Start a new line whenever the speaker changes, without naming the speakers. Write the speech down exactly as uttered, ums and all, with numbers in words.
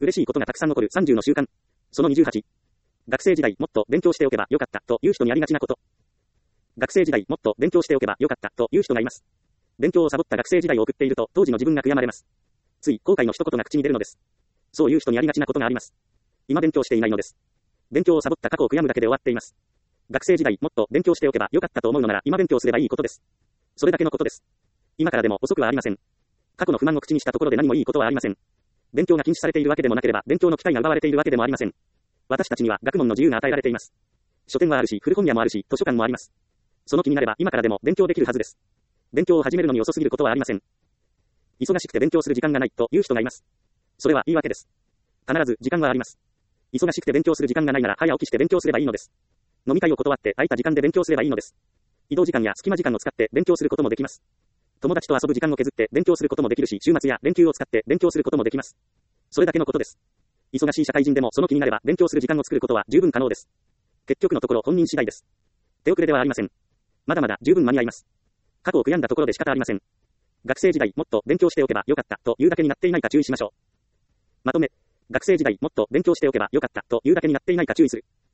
嬉しいことがたくさん残るさんじゅうの習慣。そのにじゅうはち。学生時代もっと勉強しておけばよかったという人にありがちなこと。学生時代もっと勉強しておけばよかったという人がいます。勉強をサボった学生時代を送っていると当時の自分が悔やまれます。つい後悔の一言が口に出るのです。そういう人にありがちなことがあります。今勉強していないのです。勉強をサボった過去を悔やむだけで終わっています。学生時代もっと勉強しておけばよかったと思うのなら今勉強すればいいことです。それだけのことです。今からでも遅くはありません。過去の不満を口にしたところで何もいいことはありません。勉強が禁止されているわけでもなければ勉強の機会が奪われているわけでもありません。私たちには学問の自由が与えられています。書店はあるし、古本屋もあるし、図書館もあります。その気になれば今からでも勉強できるはずです。勉強を始めるのに遅すぎることはありません。忙しくて勉強する時間がないという人がいます。それは言い訳です。必ず時間はあります。忙しくて勉強する時間がないなら早起きして勉強すればいいのです。飲み会を断って空いた時間で勉強すればいいのです。移動時間や隙間時間を使って勉強することもできます。友達と遊ぶ時間を削って勉強することもできるし、週末や連休を使って勉強することもできます。それだけのことです。忙しい社会人でもその気になれば勉強する時間を作ることは十分可能です。結局のところ本人次第です。手遅れではありません。まだまだ十分間に合います。過去を悔やんだところで仕方ありません。学生時代もっと勉強しておけばよかったというだけになっていないか注意しましょう。まとめ。学生時代もっと勉強しておけばよかったというだけになっていないか注意する。